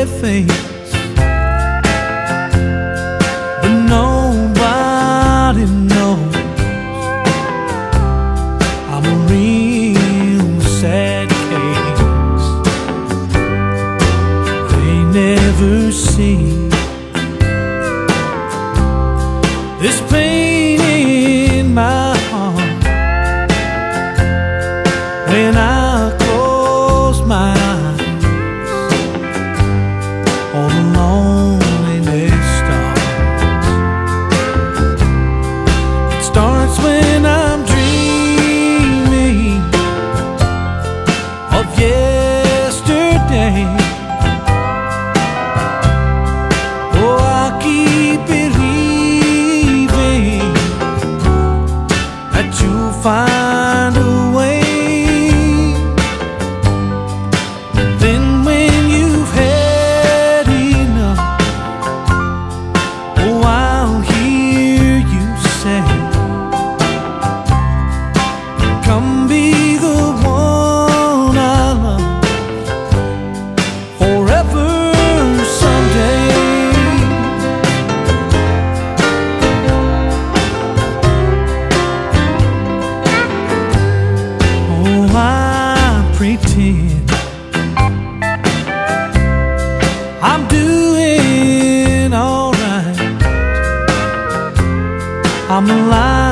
friendly face, but nobody knows I'm a real sad case. They never see this pain in my heart when I close my eyes. All the loneliness starts. It starts when I'm dreaming of yesterday. Oh, I keep believing that you'll find a way. Then when you've had enough, oh, I'll hear you say, come be the one I love forever someday. Oh, I pretend I'm doing alright. I'm alive.